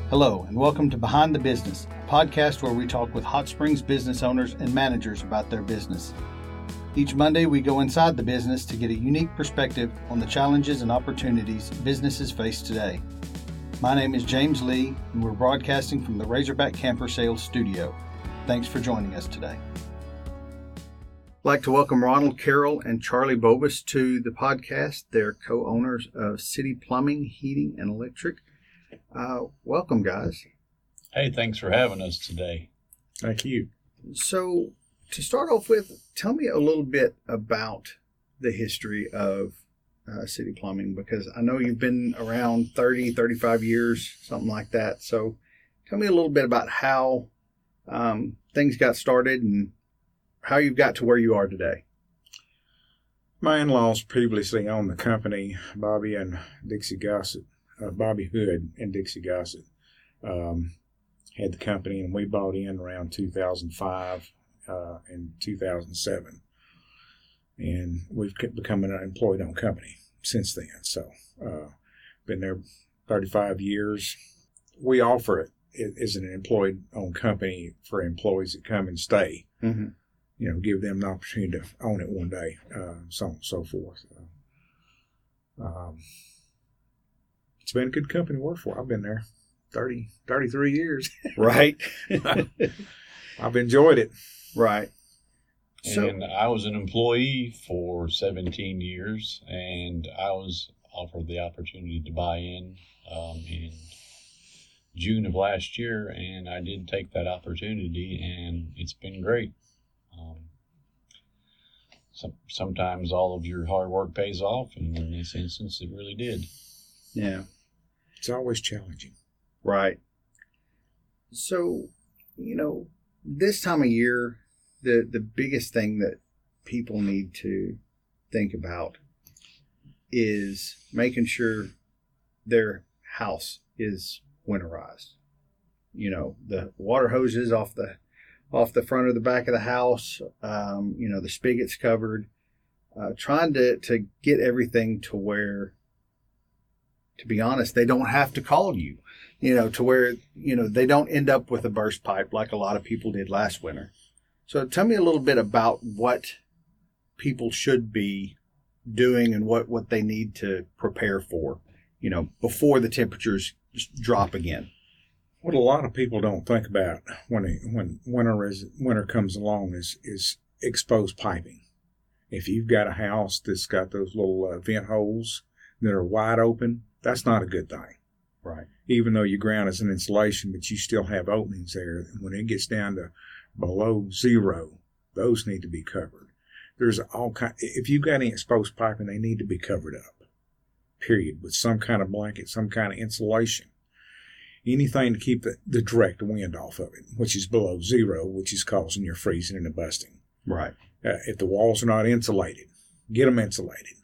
Hello, and welcome to Behind the Business, a podcast where we talk with Hot Springs business owners and managers about their business. Each Monday, we go inside the business to get a unique perspective on the challenges and opportunities businesses face today. My name is James Lee, and we're broadcasting from the Razorback Camper Sales Studio. Thanks for joining us today. I'd like to welcome Ronald Carroll and Charlie Bobus to the podcast. They're co-owners of City Plumbing, Heating, and Electric. Welcome, guys. Hey, thanks for having us today. Thank you. So, to start off with, tell me a little bit about the history of City Plumbing, because I know you've been around 30, 35 years, something like that. So, tell me a little bit about how things got started and how you got to where you are today. My in-laws previously owned the company, Bobby and Dixie Gossett. Bobby Hood and Dixie Gossett had the company, and we bought in around 2005 and 2007. And we've become an employee-owned company since then. So, been there 35 years. We offer it as an employee-owned company for employees that come and stay. Mm-hmm. You know, give them the opportunity to own it one day, so on and so forth. It's been a good company to work for. I've been there 33 years. Right. I've enjoyed it. Right. And I was an employee for 17 years, and I was offered the opportunity to buy in June of last year, and I did take that opportunity, and it's been great. Sometimes all of your hard work pays off, and in this instance, it really did. Yeah. It's always challenging. Right. So, you know, this time of year, the biggest thing that people need to think about is making sure their house is winterized. You know, the water hoses off the front or the back of the house, you know, the spigot's covered, trying to get everything to where, to be honest, they don't have to call you, you know, to where, you know, they don't end up with a burst pipe like a lot of people did last winter. So tell me a little bit about what people should be doing and what they need to prepare for, you know, before the temperatures drop again. What a lot of people don't think about when winter comes along is exposed piping. If you've got a house that's got those little vent holes that are wide open, that's not a good thing. Right. Even though your ground is an insulation, but you still have openings there. And when it gets down to below zero, those need to be covered. There's if you've got any exposed piping, they need to be covered up, period, with some kind of blanket, some kind of insulation. Anything to keep the direct wind off of it, which is below zero, which is causing your freezing and the busting. Right. If the walls are not insulated, get them insulated.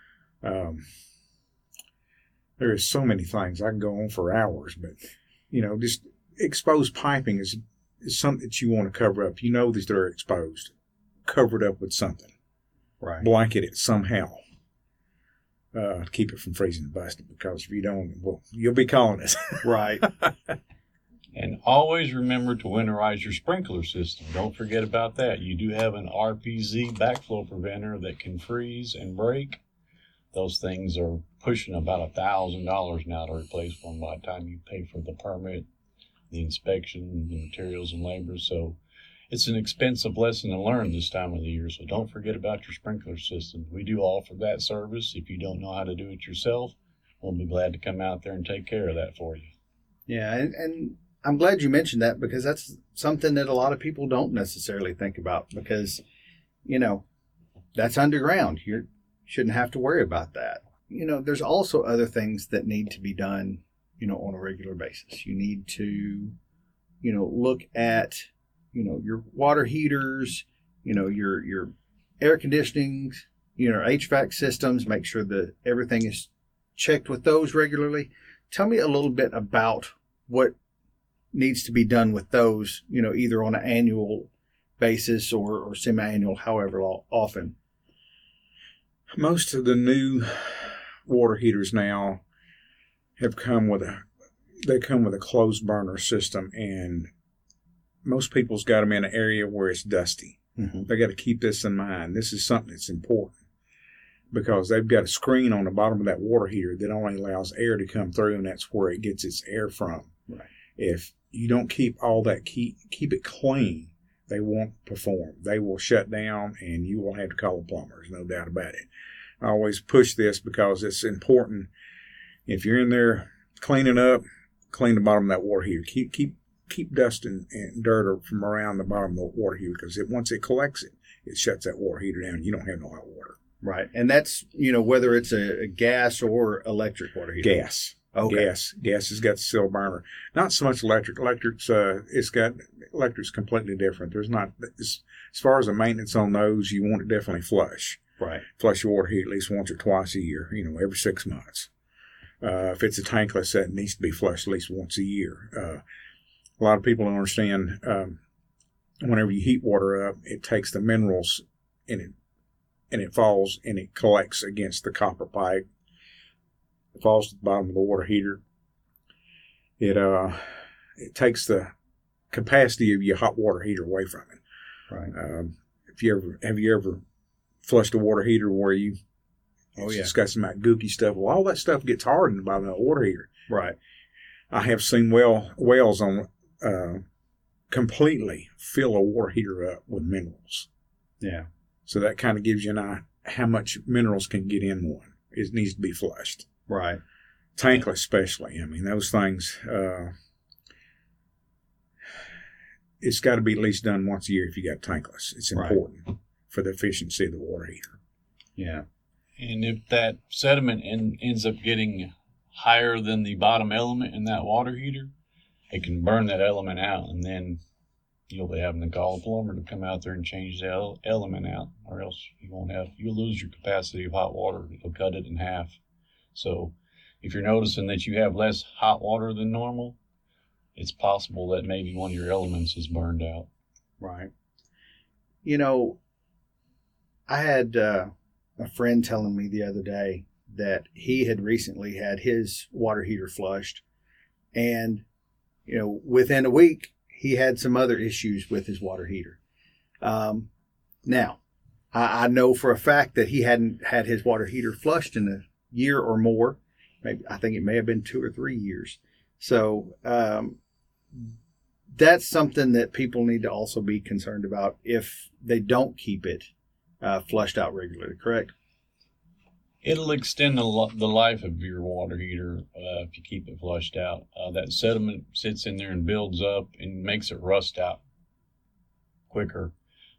There are so many things. I can go on for hours, but, you know, just exposed piping is something that you want to cover up. You know that they're exposed. Cover it up with something. Right. Blanket it somehow. Keep it from freezing and busting, because if you don't, well, you'll be calling us. Right. And always remember to winterize your sprinkler system. Don't forget about that. You do have an RPZ backflow preventer that can freeze and break. Those things are pushing about $1,000 now to replace one by the time you pay for the permit, the inspection, the materials and labor. So it's an expensive lesson to learn this time of the year. So don't forget about your sprinkler system. We do offer that service. If you don't know how to do it yourself, we'll be glad to come out there and take care of that for you. Yeah, and I'm glad you mentioned that, because that's something that a lot of people don't necessarily think about, because, you know, that's underground. You shouldn't have to worry about that. You know, there's also other things that need to be done, you know, on a regular basis. You need to, you know, look at, you know, your water heaters, you know, your air conditioning, you know, HVAC systems, make sure that everything is checked with those regularly. Tell me a little bit about what needs to be done with those, you know, either on an annual basis or semi-annual, however often. Most of the new water heaters now have come with they come with a closed burner system, and most people's got them in an area where it's dusty. Mm-hmm. They got to keep this in mind. This is something that's important because they've got a screen on the bottom of that water heater that only allows air to come through, and that's where it gets its air from. Right. If you don't keep all that, keep it clean, they won't perform. They will shut down, and you will have to call a plumber. There's no doubt about it. I always push this because it's important. If you're in there cleaning up, clean the bottom of that water heater. Keep dust and dirt from around the bottom of the water heater, because once it collects it, it shuts that water heater down. You don't have no hot water. Right. And that's, whether it's a gas or electric water heater. Gas. Okay. Gas has got the still burner. Not so much electric. Electric's completely different. There's not, as far as the maintenance on those, you want it definitely flush. Right. Flush your water heater at least once or twice a year, every 6 months. If it's a tankless, that needs to be flushed at least once a year. A lot of people don't understand, whenever you heat water up, it takes the minerals in it, and it falls and it collects against the copper pipe. It falls to the bottom of the water heater. It takes the capacity of your hot water heater away from it. Right. Have you ever flushed a water heater where Oh, yeah. It's got some that gooky stuff? Well, all that stuff gets hardened by the water heater. Right. I have seen wells on completely fill a water heater up with minerals. Yeah. So that kind of gives you an idea how much minerals can get in one. It needs to be flushed. Right. Tankless especially. I mean, those things, it's got to be at least done once a year if you got tankless. It's important for the efficiency of the water heater. Yeah. And if that sediment ends up getting higher than the bottom element in that water heater, it can burn that element out, and then you'll be having to call a plumber to come out there and change the element out, or else you'll lose your capacity of hot water. It'll cut it in half. So if you're noticing that you have less hot water than normal, it's possible that maybe one of your elements is burned out. Right. I had a friend telling me the other day that he had recently had his water heater flushed, and within a week he had some other issues with his water heater. Now I know for a fact that he hadn't had his water heater flushed in a year or more. Maybe, I think it may have been 2 or 3 years. So that's something that people need to also be concerned about if they don't keep it flushed out regularly, correct? It'll extend the life of your water heater if you keep it flushed out. That sediment sits in there and builds up and makes it rust out quicker.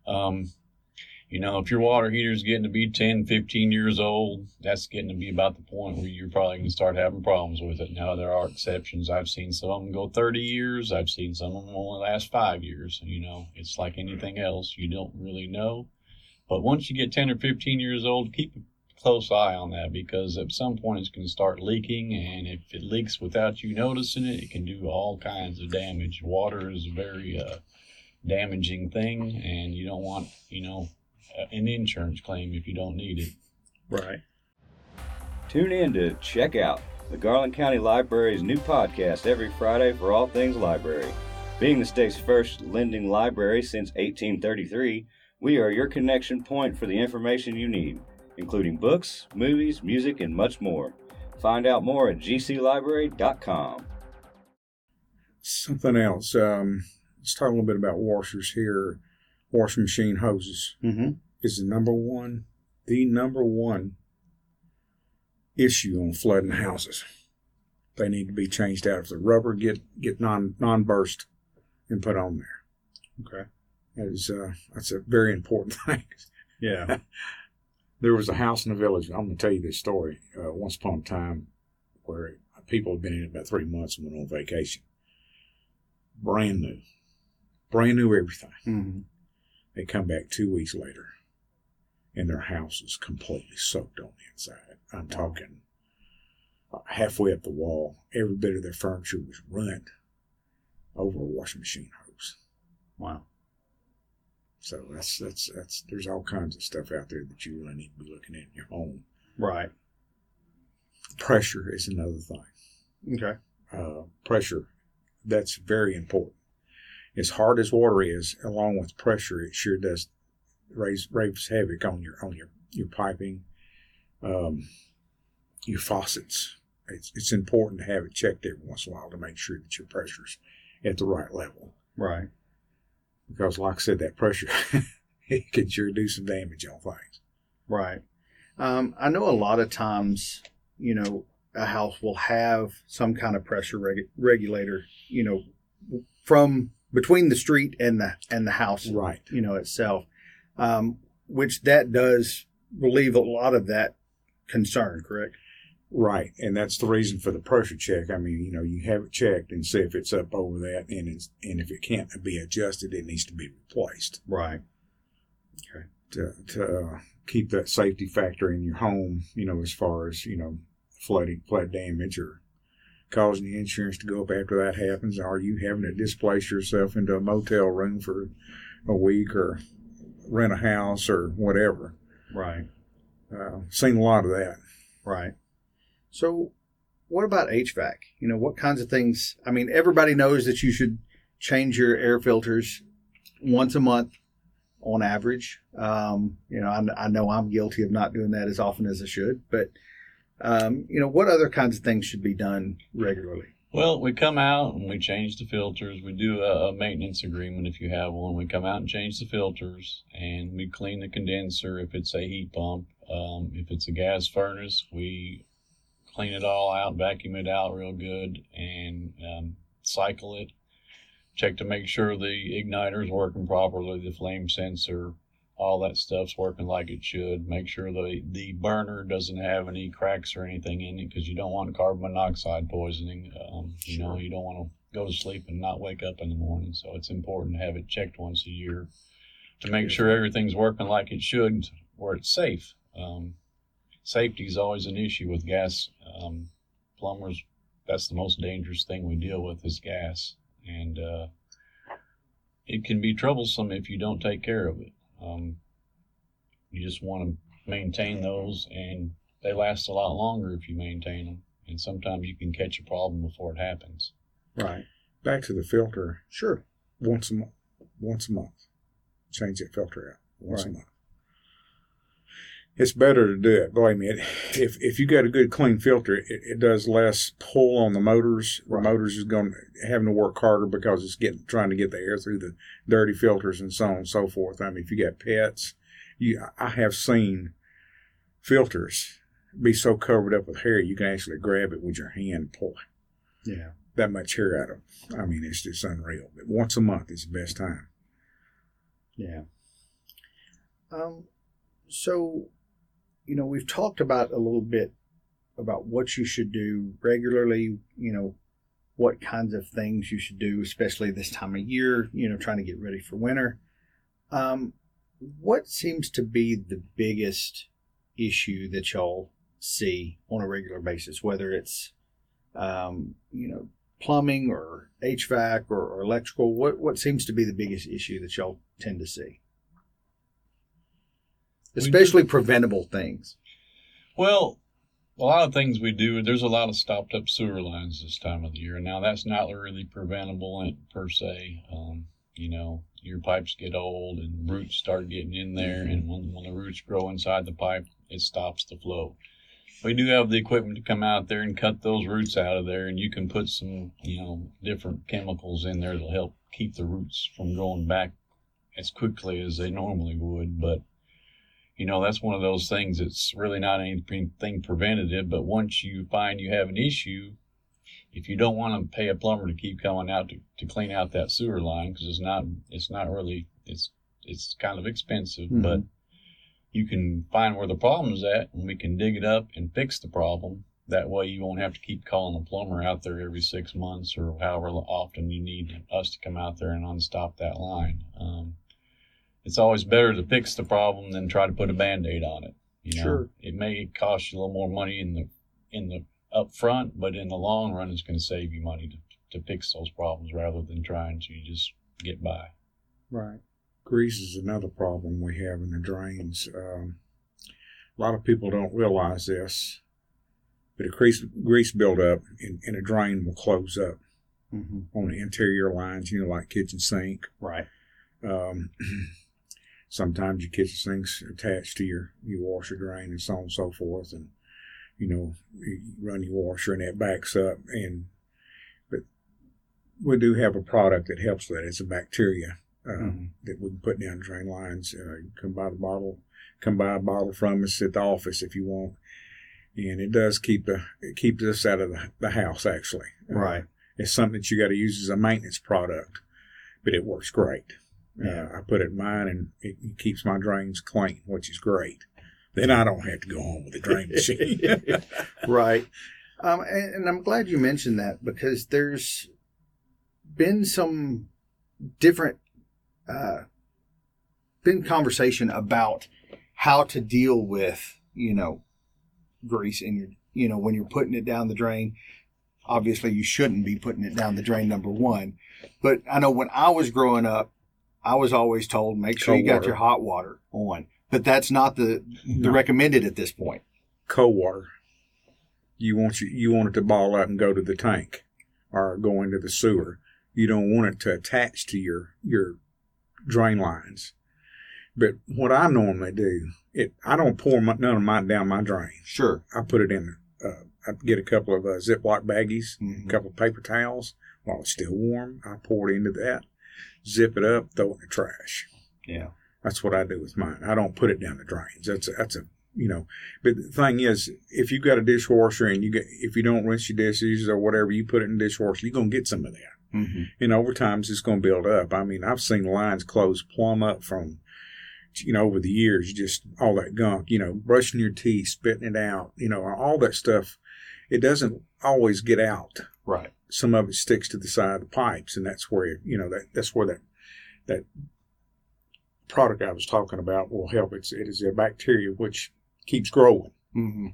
If your water heater is getting to be 10, 15 years old, that's getting to be about the point where you're probably going to start having problems with it. Now, there are exceptions. I've seen some of them go 30 years. I've seen some of them only last 5 years. It's like anything else. You don't really know. But once you get 10 or 15 years old, keep a close eye on that, because at some point it's going to start leaking, and if it leaks without you noticing it, it can do all kinds of damage. Water is a very damaging thing, and you don't want, an insurance claim if you don't need it. Right. Tune in to check out the Garland County Library's new podcast every Friday for all things library. Being the state's first lending library since 1833, we are your connection point for the information you need, including books, movies, music, and much more. Find out more at gclibrary.com. Something else. Let's talk a little bit about washers here. Washing machine hoses is the number one issue on flooding houses. They need to be changed out. If the rubber get non-burst and put on there. Okay. That's a very important thing. Yeah. There was a house in the village. I'm going to tell you this story. Once upon a time, where people had been in it about 3 months and went on vacation. Brand new everything. Mm-hmm. They come back 2 weeks later, and their house is completely soaked on the inside. I'm talking halfway up the wall. Every bit of their furniture was rent over a washing machine hose. Wow. So that's there's all kinds of stuff out there that you really need to be looking at in your home. Right. Pressure is another thing. Okay. pressure. That's very important. As hard as water is, along with pressure, it sure does raise havoc on your piping, your faucets. It's important to have it checked every once in a while to make sure that your pressure's at the right level. Right. Because, like I said, that pressure it can sure do some damage on things. Right. I know a lot of times, a house will have some kind of pressure regulator, from between the street and the house, Right. Itself, which that does relieve a lot of that concern, correct? Right, and that's the reason for the pressure check. I mean, you have it checked and see if it's up over that, and if it can't be adjusted, it needs to be replaced. Right. Okay. To keep that safety factor in your home, as far as flood damage or causing the insurance to go up after that happens, or you having to displace yourself into a motel room for a week or rent a house or whatever. Right. Seen a lot of that. Right. So what about HVAC? What kinds of things? I mean, everybody knows that you should change your air filters once a month on average. I know I'm guilty of not doing that as often as I should, but what other kinds of things should be done regularly? Well, we come out and we change the filters. We do a maintenance agreement if you have one. We come out and change the filters, and we clean the condenser if it's a heat pump. If it's a gas furnace, we clean it all out, vacuum it out real good, and cycle it. Check to make sure the igniter is working properly, the flame sensor, all that stuff's working like it should. Make sure the burner doesn't have any cracks or anything in it, because you don't want carbon monoxide poisoning. You don't want to go to sleep and not wake up in the morning. So it's important to have it checked once a year to make sure everything's working like it should, where it's safe. Safety is always an issue with gas. Plumbers, that's the most dangerous thing we deal with is gas. And it can be troublesome if you don't take care of it. You just want to maintain those, and they last a lot longer if you maintain them. And sometimes you can catch a problem before it happens. Right. Back to the filter. Sure. Once a month. Change that filter out once a month. It's better to do it. Believe me, if you got a good clean filter, it does less pull on the motors. Right. The motors is having to work harder because it's trying to get the air through the dirty filters and so on and so forth. I mean, if you got pets, I have seen filters be so covered up with hair you can actually grab it with your hand and pull that much hair out of it. I mean, it's just unreal. But once a month is the best time. Yeah. So, we've talked about a little bit about what you should do regularly, what kinds of things you should do, especially this time of year, trying to get ready for winter. What seems to be the biggest issue that y'all see on a regular basis, whether it's, plumbing or HVAC or electrical? What seems to be the biggest issue that y'all tend to see? Especially preventable things. Well, a lot of things we do, there's a lot of stopped up sewer lines this time of the year. Now, that's not really preventable per se. Your pipes get old and roots start getting in there, and when the roots grow inside the pipe, it stops the flow. We do have the equipment to come out there and cut those roots out of there, and you can put some, different chemicals in there that'll help keep the roots from growing back as quickly as they normally would. But that's one of those things that's really not anything preventative. But once you find you have an issue, if you don't want to pay a plumber to keep coming out to clean out that sewer line, because it's not really, it's kind of expensive, but you can find where the problem's at, and we can dig it up and fix the problem. That way you won't have to keep calling a plumber out there every 6 months or however often you need us to come out there and unstop that line. It's always better to fix the problem than try to put a Band-Aid on it. Sure. It may cost you a little more money in the up front, but in the long run, it's going to save you money to fix those problems rather than trying to just get by. Right. Grease is another problem we have in the drains. A lot of people don't realize this, but a grease buildup in a drain will close up on the interior lines, like kitchen sink. Right. Sometimes your kitchen sink's attached to your washer drain and so on and so forth. And, you run your washer and that backs up. But we do have a product that helps that. It's a bacteria that we can put down drain lines. You can buy a bottle from us at the office if you want. And it does keep us out of the house, actually. Right. It's something that you got to use as a maintenance product, but it works great. I put it in mine, and it keeps my drains clean, which is great. Then I don't have to go home with the drain machine. Right. And I'm glad you mentioned that, because there's been some different been conversation about how to deal with, grease in your, when you're putting it down the drain. Obviously, you shouldn't be putting it down the drain, number one. But I know when I was growing up, I was always told, make sure you got your hot water on. But that's not the recommended at this point. Cold water. You want it to ball up and go to the tank or go into the sewer. You don't want it to attach to your drain lines. But what I normally do, I don't pour none of mine down my drain. Sure. I put it in. I get a couple of Ziploc baggies, a couple of paper towels while it's still warm. I pour it into that, zip it up, throw it in the trash. Yeah. That's what I do with mine. I don't put it down the drains. That's a But the thing is, if you've got a dishwasher and if you don't rinse your dishes or whatever, you put it in the dishwasher, you're gonna get some of that. Mm-hmm. And over time, it's going to build up. I mean, I've seen lines close plumb up from, over the years, just all that gunk, brushing your teeth, spitting it out, all that stuff. It doesn't always get out. Right. Some of it sticks to the side of the pipes, and that's where, that's where that product I was talking about will help. It is a bacteria which keeps growing and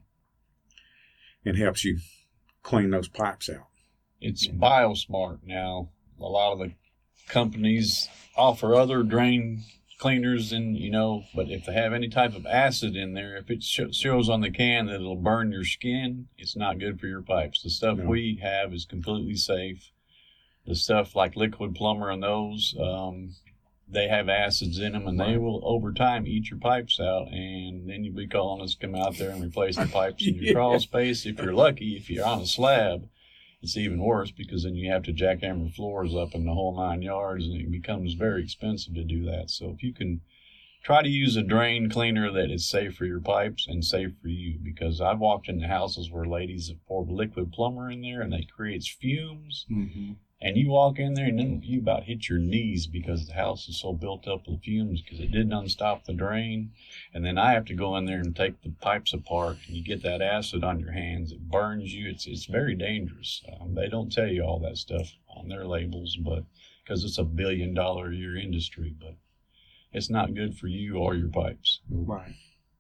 helps you clean those pipes out. It's BioSmart now. A lot of the companies offer other drain cleaners, and but if they have any type of acid in there, if it shows on the can that it'll burn your skin, it's not good for your pipes. The stuff we have is completely safe. The stuff like Liquid Plumber and those, they have acids in them, and they will over time eat your pipes out, and then you'll be calling us to come out there and replace the pipes in your crawl space. If you're lucky, if you're on a slab, it's even worse, because then you have to jackhammer floors up in the whole 9 yards, and it becomes very expensive to do that. So if you can try to use a drain cleaner that is safe for your pipes and safe for you, because I've walked into houses where ladies have poured Liquid Plumber in there and it creates fumes. Mm-hmm. And you walk in there and then you about hit your knees because the house is so built up with fumes because it didn't unstop the drain. And then I have to go in there and take the pipes apart, and you get that acid on your hands. It burns you. It's very dangerous. They don't tell you all that stuff on their labels, but because it's $1 billion a year industry, but it's not good for you or your pipes. Right.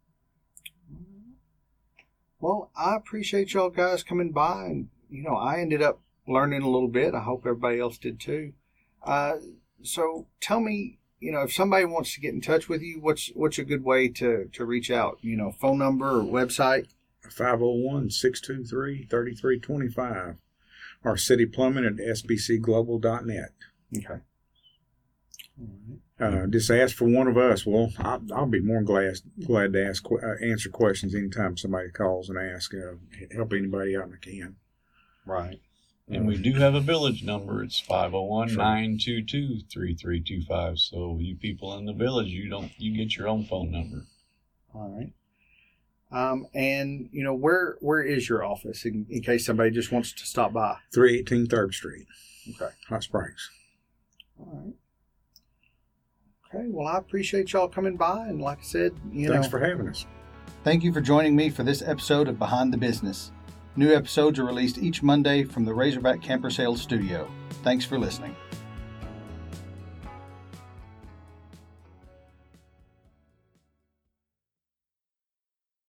Well, I appreciate y'all guys coming by, and I ended up learning a little bit. I hope everybody else did too. So tell me, if somebody wants to get in touch with you, what's a good way to reach out? Phone number or website? 501-623-3325 or cityplumbing@sbcglobal.net. Okay. Just ask for one of us. Well, I'll be more glad to answer questions anytime somebody calls and asks. Help anybody out I can. Right. And we do have a village number. It's 501-922-3325. So you people in the village, you get your own phone number. All right. And where is your office in case somebody just wants to stop by? 318 3rd Street. Okay. Hot Springs. All right. Okay. Well, I appreciate y'all coming by, and like I said, thanks for having us. Thank you for joining me for this episode of Behind the Business. New episodes are released each Monday from the Razorback Camper Sales Studio. Thanks for listening.